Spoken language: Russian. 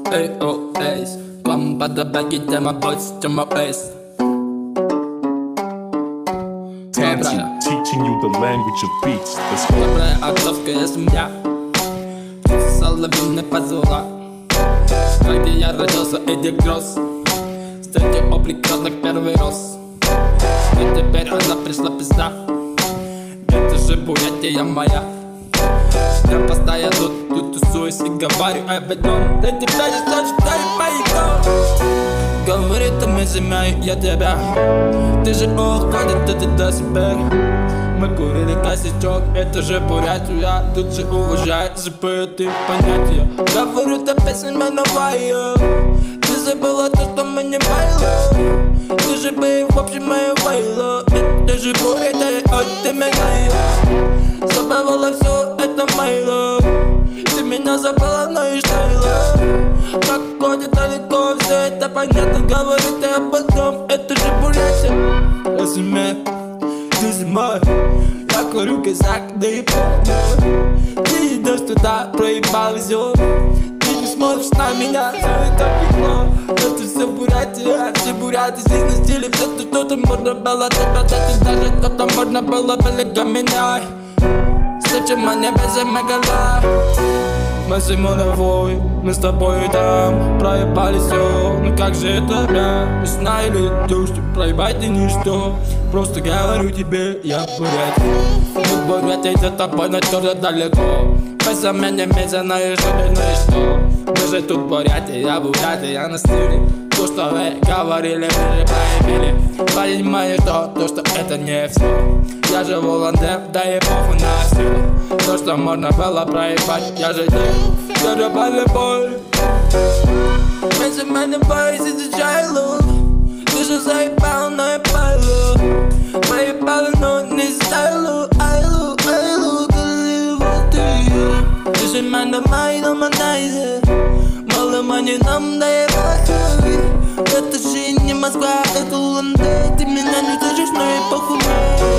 AOS. Come by the back, get them my voice to my face. Teaching you the language of beats. Let's go. Добрая отцовская семья, соловьиная позола. Где я родился, Эдди Гросс. Среди облик родных первый рос. И теперь она пришла пизда. Это же Бурятия моя. Я постоянно тут тусуюсь и говорю об одном. Для тебя я сочетаю поедом. Говорит, изменяю я тебя. Ты же уходит, ты до себя. Мы курили косячок, это же Бурятия. Тут же уважают, забыты понятия. Говорю, ты песня новая. Ты забыла то, что мы не байло. Ты же бы, в общем, моя вайла. Это же Бурятия, ой, ты меня. Забывала все, это майло. Ты меня забыла, но и штайла. Как ходит далеко, все это понятно. Говорит ты об одном, это же Бурятия. Резюме, ты зимой. Я курю казак, да и помню. Ты идешь туда, проебал все. Ты не смотришь на меня, все это пекло. Это все Бурятия, все буряты здесь на стиле. Все то, что-то можно было доказать. И даже то-то можно было для меня. Зачем мне без мегала? Мы зимовой, мы с тобой там проебали все. Ну как же это, бля? Весна или дождь, проебать и ничто. Просто говорю тебе, я в порядке. Мы в Бурятии за тобой, но тоже далеко. Без меня медленно и что, ну и что? Мы же тут в Бурятии, я на стиле. То, что вы говорили, мы же проебили. Понимаешь то, что это не все. Я же волонтер, да и похуй на все. То, что можно было проебать, я же делал. Я же болебой. Между мене boys изучай лук. Ты же заебал, но я палу. Проебала, но не стайлу. Айлу, вот ты. Ты же мене майда манайзе. Мало мани нам дай похуй. Это же не Москва, это Лондон. Ты меня не слышишь, но и похуй.